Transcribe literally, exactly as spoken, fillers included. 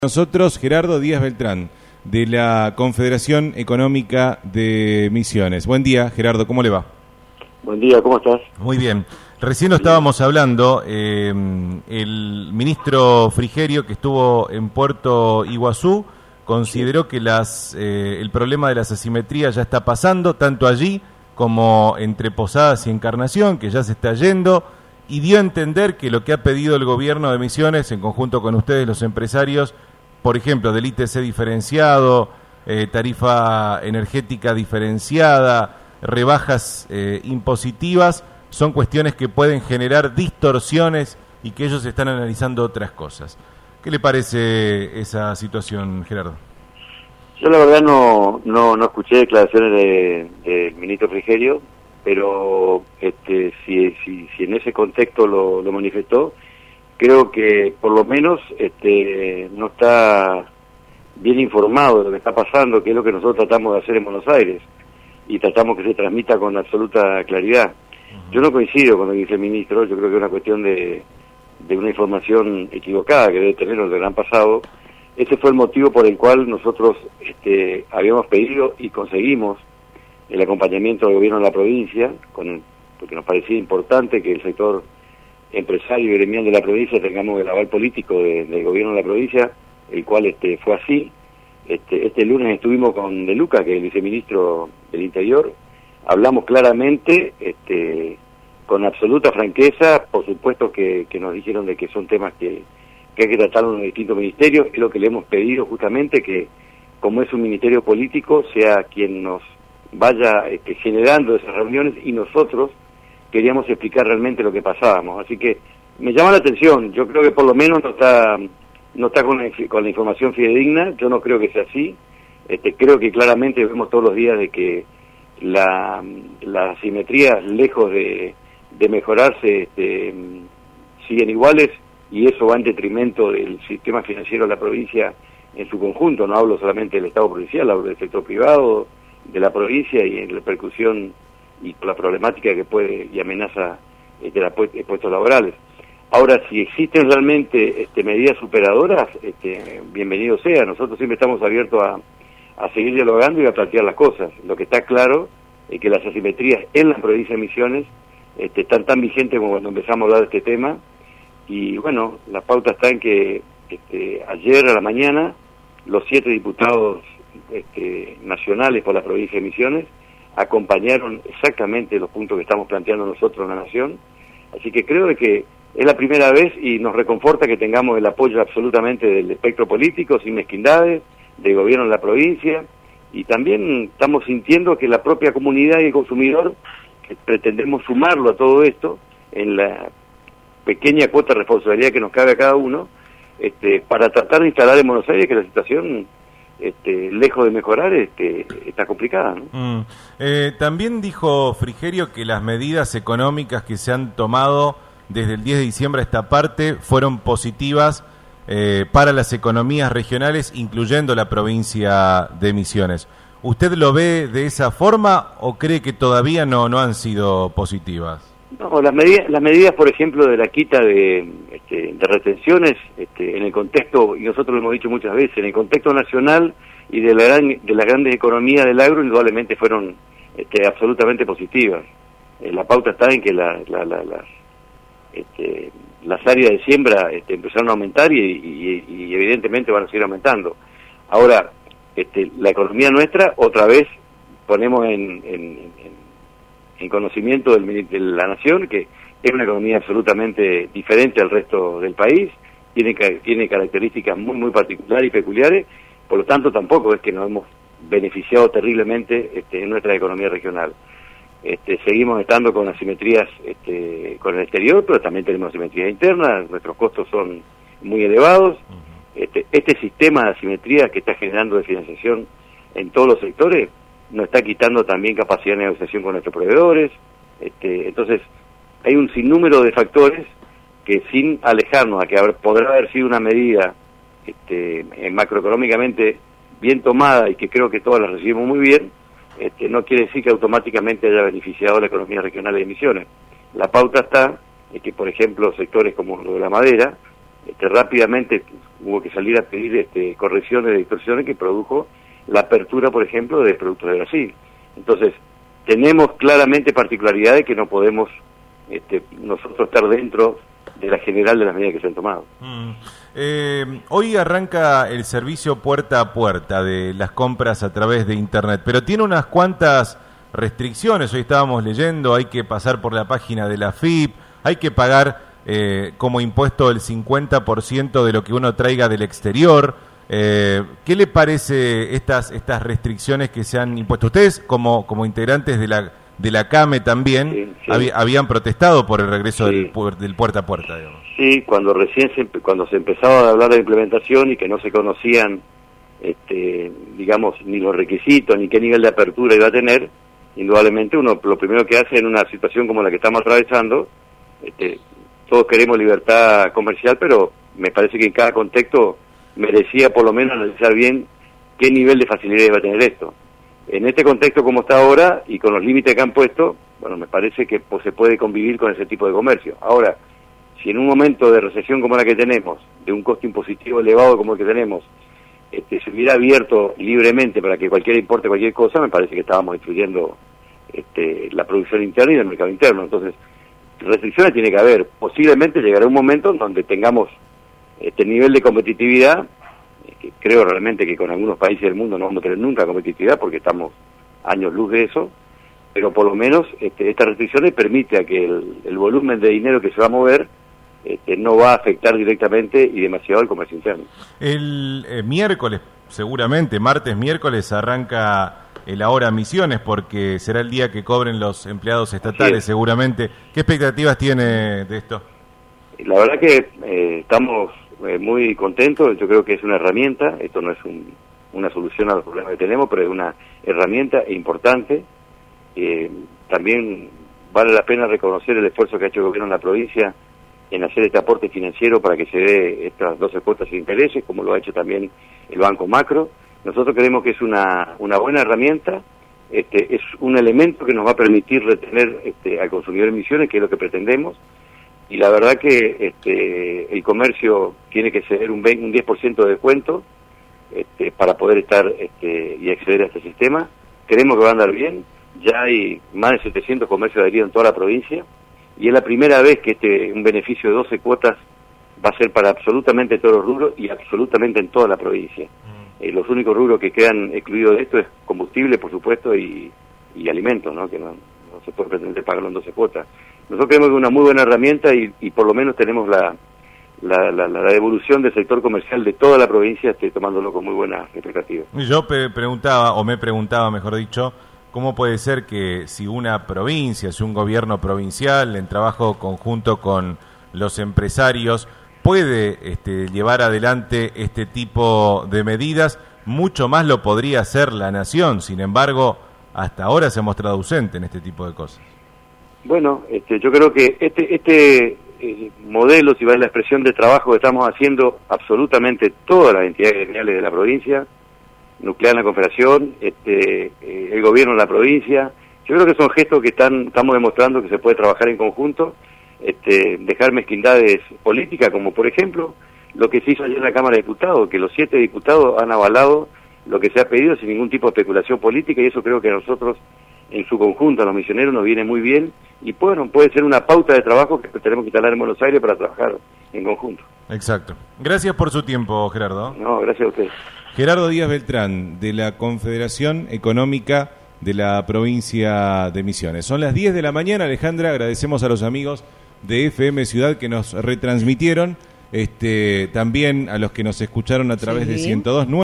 Nosotros, Gerardo Díaz Beltrán, de la Confederación Económica de Misiones. Buen día, Gerardo, ¿cómo le va? Buen día, ¿cómo estás? Muy bien. Recién lo estábamos hablando, eh, el ministro Frigerio, que estuvo en Puerto Iguazú, consideró que las, eh, el problema de las asimetrías ya está pasando, tanto allí como entre Posadas y Encarnación, que ya se está yendo, y dio a entender que lo que ha pedido el gobierno de Misiones, en conjunto con ustedes, los empresarios, por ejemplo, del I T C diferenciado, eh, tarifa energética diferenciada, rebajas eh, impositivas, son cuestiones que pueden generar distorsiones y que ellos están analizando otras cosas. ¿Qué le parece esa situación, Gerardo? Yo la verdad no no, no escuché declaraciones del de ministro Frigerio, pero este, si, si, si en ese contexto lo, lo manifestó, creo que por lo menos este, no está bien informado de lo que está pasando, que es lo que nosotros tratamos de hacer en Buenos Aires, y tratamos que se transmita con absoluta claridad. Uh-huh. Yo no coincido con lo que dice el ministro, yo creo que es una cuestión de, de una información equivocada que debe tener lo que han pasado. Ese fue el motivo por el cual nosotros este, habíamos pedido y conseguimos el acompañamiento del gobierno de la provincia, con, porque nos parecía importante que el sector empresario y gremial de la provincia tengamos el aval político de, del gobierno de la provincia, el cual este fue así. Este, este lunes estuvimos con De Luca, que es el viceministro del Interior, hablamos claramente, este, con absoluta franqueza, por supuesto que, que nos dijeron de que son temas que, que hay que tratarlos en los distintos ministerios, es lo que le hemos pedido justamente, que como es un ministerio político, sea quien nos vaya este, generando esas reuniones, y nosotros queríamos explicar realmente lo que pasábamos. Así que me llama la atención, yo creo que por lo menos no está no está con la, con la información fidedigna, yo no creo que sea así. Este, creo que claramente vemos todos los días de que la, las asimetrías, lejos de, de mejorarse, este, siguen iguales, y eso va en detrimento del sistema financiero de la provincia en su conjunto. No hablo solamente del Estado provincial, hablo del sector privado de la provincia y en la repercusión y por la problemática que puede y amenaza este, la pu- puestos laborales. Ahora, si existen realmente este, medidas superadoras, este, bienvenido sea. Nosotros siempre estamos abiertos a, a seguir dialogando y a plantear las cosas. Lo que está claro es que las asimetrías en la provincia de Misiones este, están tan vigentes como cuando empezamos a hablar de este tema, y bueno, la pauta está en que este, ayer a la mañana los siete diputados este, nacionales por la provincia de Misiones acompañaron exactamente los puntos que estamos planteando nosotros en la Nación. Así que creo de que es la primera vez y nos reconforta que tengamos el apoyo absolutamente del espectro político, sin mezquindades, del gobierno de la provincia, y también estamos sintiendo que la propia comunidad y el consumidor, que pretendemos sumarlo a todo esto, en la pequeña cuota de responsabilidad que nos cabe a cada uno, este, para tratar de instalar en Buenos Aires que la situación Este, lejos de mejorar, este, está complicada, ¿no? Mm. Eh, también dijo Frigerio que las medidas económicas que se han tomado desde el diez de diciembre a esta parte fueron positivas eh, para las economías regionales, incluyendo la provincia de Misiones. ¿Usted lo ve de esa forma o cree que todavía no, no han sido positivas? No, las medidas, las medidas, por ejemplo, de la quita de, este, de retenciones, este, en el contexto, y nosotros lo hemos dicho muchas veces, en el contexto nacional y de la gran, de las grandes economías del agro, indudablemente fueron este, absolutamente positivas. Eh, la pauta está en que la, la, la, las, este, las áreas de siembra este, empezaron a aumentar y, y, y evidentemente van a seguir aumentando. Ahora, este, la economía nuestra, otra vez, ponemos en, en, en en conocimiento del, de la Nación, que es una economía absolutamente diferente al resto del país, tiene, tiene características muy muy particulares y peculiares, por lo tanto tampoco es que nos hemos beneficiado terriblemente este, en nuestra economía regional. Este, seguimos estando con asimetrías este, con el exterior, pero también tenemos asimetrías internas, nuestros costos son muy elevados. Este, este sistema de asimetrías que está generando de financiación en todos los sectores nos está quitando también capacidad de negociación con nuestros proveedores. Este, entonces, hay un sinnúmero de factores que, sin alejarnos a que haber, podrá haber sido una medida este, macroeconómicamente bien tomada y que creo que todas las recibimos muy bien, este, no quiere decir que automáticamente haya beneficiado a la economía regional de Misiones. La pauta está en que, por ejemplo, sectores como lo de la madera, este, rápidamente hubo que salir a pedir este, correcciones de distorsiones que produjo la apertura, por ejemplo, de productos de Brasil. Entonces, tenemos claramente particularidades que no podemos este, nosotros estar dentro de la general de las medidas que se han tomado. Mm. Eh, hoy arranca el servicio puerta a puerta de las compras a través de Internet, pero tiene unas cuantas restricciones. Hoy estábamos leyendo, hay que pasar por la página de la A F I P, hay que pagar eh, como impuesto el cincuenta por ciento de lo que uno traiga del exterior. Eh, ¿Qué le parece estas estas restricciones que se han impuesto? Ustedes, como como integrantes de la de la CAME también, sí, sí. Hab, habían protestado por el regreso sí. del, del puerta a puerta, digamos. Sí, cuando recién se, cuando se empezaba a hablar de implementación y que no se conocían, este, digamos, ni los requisitos, ni qué nivel de apertura iba a tener, indudablemente uno lo primero que hace en una situación como la que estamos atravesando, este, todos queremos libertad comercial, pero me parece que en cada contexto merecía por lo menos analizar bien qué nivel de facilidad iba a tener esto. En este contexto como está ahora y con los límites que han puesto, bueno, me parece que pues, se puede convivir con ese tipo de comercio. Ahora, si en un momento de recesión como la que tenemos, de un costo impositivo elevado como el que tenemos, este, se hubiera abierto libremente para que cualquiera importe cualquier cosa, me parece que estábamos destruyendo este, la producción interna y el mercado interno. Entonces, restricciones tiene que haber. Posiblemente llegará un momento en donde tengamos este nivel de competitividad, que creo realmente que con algunos países del mundo no vamos a tener nunca competitividad porque estamos años luz de eso, pero por lo menos este, estas restricciones permite a que el, el volumen de dinero que se va a mover este, no va a afectar directamente y demasiado al comercio interno. El eh, miércoles, seguramente, martes, miércoles, arranca el Ahora Misiones porque será el día que cobren los empleados estatales, seguramente. ¿Qué expectativas tiene de esto? La verdad que eh, estamos eh, muy contentos. Yo creo que es una herramienta. Esto no es un, una solución a los problemas que tenemos, pero es una herramienta importante. Eh, también vale la pena reconocer el esfuerzo que ha hecho el gobierno en la provincia en hacer este aporte financiero para que se dé estas doce cuotas de intereses, como lo ha hecho también el Banco Macro. Nosotros creemos que es una, una buena herramienta. Este, es un elemento que nos va a permitir retener este, al consumidor en Misiones, que es lo que pretendemos. Y la verdad que este, el comercio tiene que ceder un, veinte, un diez por ciento de descuento este, para poder estar este, y acceder a este sistema. Creemos que va a andar bien. Ya hay más de setecientos comercios adheridos en toda la provincia y es la primera vez que este un beneficio de doce cuotas va a ser para absolutamente todos los rubros y absolutamente en toda la provincia. Mm. Eh, los únicos rubros que quedan excluidos de esto es combustible, por supuesto, y, y alimentos, ¿no? Que no, no se puede pretender pagarlo en doce cuotas. Nosotros creemos que es una muy buena herramienta y, y por lo menos tenemos la, la, la, la devolución del sector comercial de toda la provincia, este, tomándolo con muy buenas expectativas. Yo pe preguntaba, o me preguntaba, mejor dicho, ¿cómo puede ser que si una provincia, si un gobierno provincial en trabajo conjunto con los empresarios puede este, llevar adelante este tipo de medidas, mucho más lo podría hacer la nación? Sin embargo, hasta ahora se ha mostrado ausente en este tipo de cosas. Bueno, este, yo creo que este este eh, modelo, si vale la expresión de trabajo que estamos haciendo absolutamente todas las entidades gremiales de la provincia, nuclear en la Confederación, este, eh, el gobierno de la provincia, yo creo que son gestos que están estamos demostrando que se puede trabajar en conjunto, este, dejar mezquindades políticas, como por ejemplo lo que se hizo ayer en la Cámara de Diputados, que los siete diputados han avalado lo que se ha pedido sin ningún tipo de especulación política, y eso creo que a nosotros en su conjunto, a los misioneros, nos viene muy bien, y bueno, puede ser una pauta de trabajo que tenemos que instalar en Buenos Aires para trabajar en conjunto. Exacto. Gracias por su tiempo, Gerardo. No, gracias a usted. Gerardo Díaz Beltrán, de la Confederación Económica de la Provincia de Misiones. Son las diez de la mañana, Alejandra, agradecemos a los amigos de F M Ciudad que nos retransmitieron, este, también a los que nos escucharon a través sí. de ciento dos punto nueve.